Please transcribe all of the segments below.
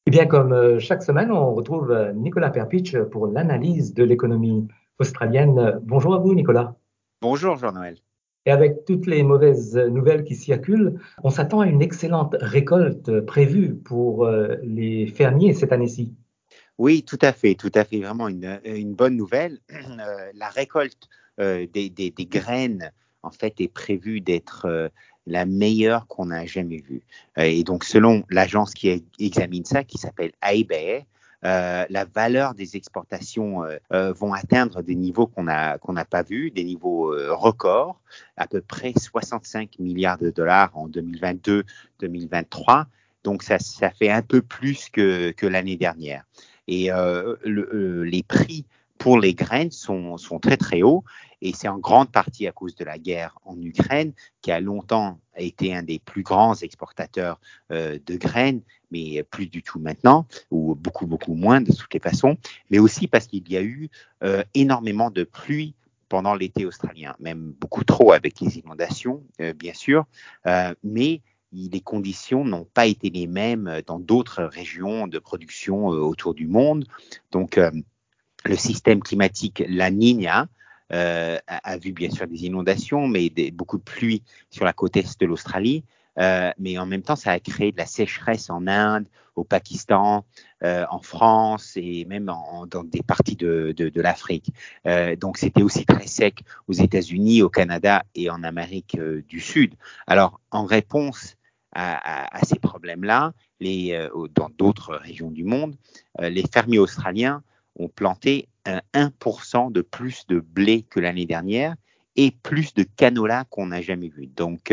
Eh bien, comme chaque semaine, on retrouve Nicolas Perpich pour l'analyse de l'économie australienne. Bonjour à vous, Nicolas. Bonjour Jean-Noël. Et avec toutes les mauvaises nouvelles qui circulent, on s'attend à une excellente récolte prévue pour les fermiers cette année-ci. Oui, tout à fait, vraiment une bonne nouvelle. La récolte des graines, en fait, est prévue d'être la meilleure qu'on a jamais vue. Et donc, selon l'agence qui examine ça, qui s'appelle ABARE, la valeur des exportations vont atteindre des niveaux qu'on n'a pas vus, des niveaux records, à peu près 65 milliards de dollars en 2022-2023. Donc, ça fait un peu plus que l'année dernière. Et les prix pour les graines sont très, très hauts. Et c'est en grande partie à cause de la guerre en Ukraine, qui a longtemps été un des plus grands exportateurs de graines, mais plus du tout maintenant, ou beaucoup, beaucoup moins de toutes les façons. Mais aussi parce qu'il y a eu énormément de pluie pendant l'été australien, même beaucoup trop avec les inondations, bien sûr. Mais les conditions n'ont pas été les mêmes dans d'autres régions de production autour du monde. Donc, le système climatique La Niña a vu bien sûr des inondations, mais beaucoup de pluie sur la côte est de l'Australie. Mais en même temps, ça a créé de la sécheresse en Inde, au Pakistan, en France et même dans des parties de l'Afrique. Donc, c'était aussi très sec aux États-Unis, au Canada et en Amérique du Sud. Alors, en réponse à ces problèmes-là, dans d'autres régions du monde, les fermiers australiens ont planté 1% de plus de blé que l'année dernière et plus de canola qu'on n'a jamais vu. Donc,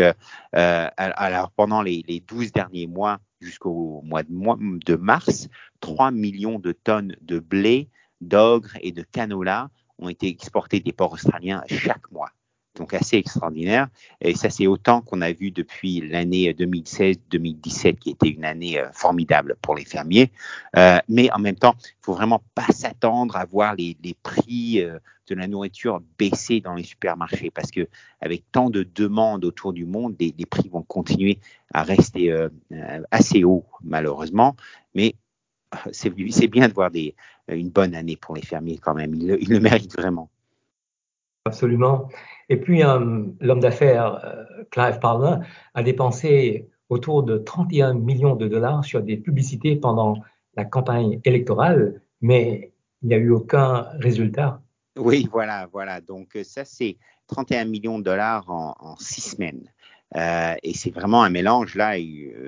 alors pendant les 12 derniers mois jusqu'au mois de mars, 3 millions de tonnes de blé, d'ogre et de canola ont été exportées des ports australiens chaque mois. Donc, assez extraordinaire. Et ça, c'est autant qu'on a vu depuis l'année 2016-2017, qui était une année formidable pour les fermiers. Mais en même temps, il ne faut vraiment pas s'attendre à voir les prix de la nourriture baisser dans les supermarchés, parce qu'avec tant de demandes autour du monde, les prix vont continuer à rester assez hauts, malheureusement. Mais c'est bien de voir une bonne année pour les fermiers quand même. Ils le méritent vraiment. Absolument. Et puis, l'homme d'affaires Clive Palmer a dépensé autour de 31 millions de dollars sur des publicités pendant la campagne électorale, mais il n'y a eu aucun résultat. Oui, voilà. Donc, ça, c'est 31 millions de dollars en 6 semaines. Et c'est vraiment un mélange là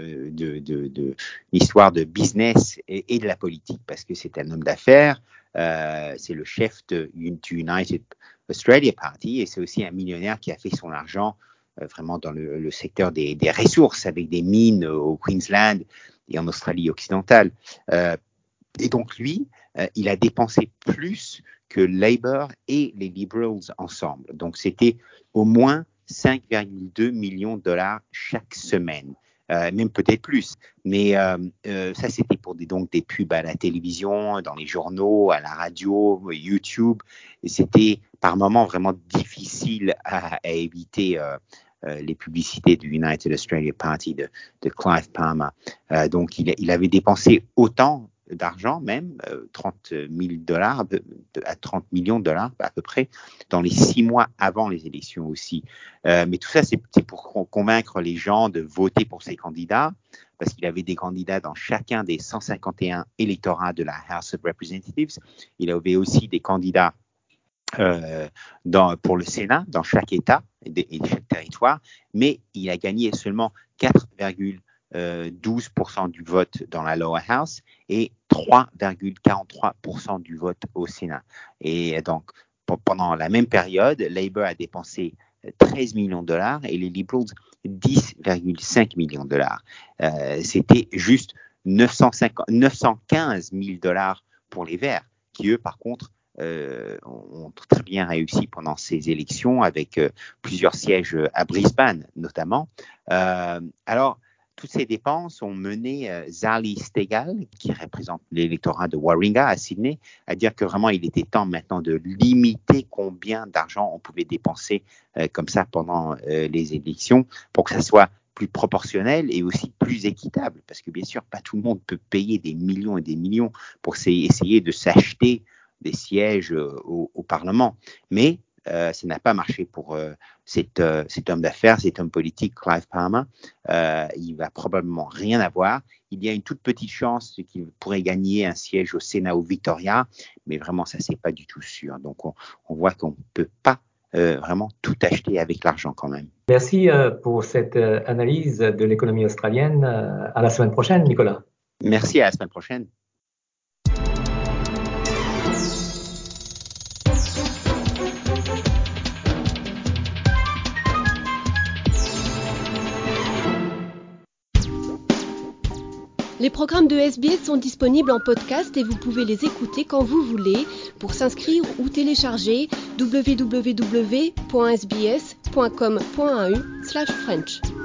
de l'histoire de business et de la politique, parce que c'est un homme d'affaires, c'est le chef du United Australia Party, et c'est aussi un millionnaire qui a fait son argent vraiment dans le secteur des ressources, avec des mines au Queensland et en Australie occidentale. Et donc, lui, il a dépensé plus que Labour et les Liberals ensemble. Donc, c'était au moins 5,2 millions de dollars chaque semaine, même peut-être plus. Mais ça, c'était pour donc des pubs à la télévision, dans les journaux, à la radio, YouTube. Et c'était par moments vraiment difficile à éviter. Les publicités du United Australia Party de Clive Palmer. Donc, il avait dépensé autant d'argent, même 30 000 dollars à 30 millions de dollars à peu près, dans les 6 mois avant les élections aussi. Mais tout ça, c'est pour convaincre les gens de voter pour ces candidats, parce qu'il avait des candidats dans chacun des 151 électorats de la House of Representatives. Il avait aussi des candidats pour le Sénat, dans chaque État et chaque territoire, mais il a gagné seulement 4,12% du vote dans la Lower House et 3,43% du vote au Sénat. Et donc, pendant la même période, Labour a dépensé 13 millions de dollars et les Liberals 10,5 millions de dollars. C'était juste 915 000 dollars pour les Verts, qui eux, par contre, ont très bien réussi pendant ces élections, avec plusieurs sièges à Brisbane notamment. Alors, toutes ces dépenses ont mené Zali Steggall, qui représente l'électorat de Warringah à Sydney, à dire que vraiment il était temps maintenant de limiter combien d'argent on pouvait dépenser comme ça pendant les élections, pour que ça soit plus proportionnel et aussi plus équitable, parce que bien sûr, pas tout le monde peut payer des millions et des millions pour essayer de s'acheter des sièges au Parlement. Mais ça n'a pas marché pour cet homme d'affaires, cet homme politique, Clive Palmer. Il va probablement rien avoir. Il y a une toute petite chance qu'il pourrait gagner un siège au Sénat ou Victoria, mais vraiment, ça, c'est pas du tout sûr. Donc, on voit qu'on ne peut pas vraiment tout acheter avec l'argent quand même. Merci pour cette analyse de l'économie australienne. À la semaine prochaine, Nicolas. Merci, à la semaine prochaine. Les programmes de SBS sont disponibles en podcast et vous pouvez les écouter quand vous voulez. Pour s'inscrire ou télécharger, www.sbs.com.au/French.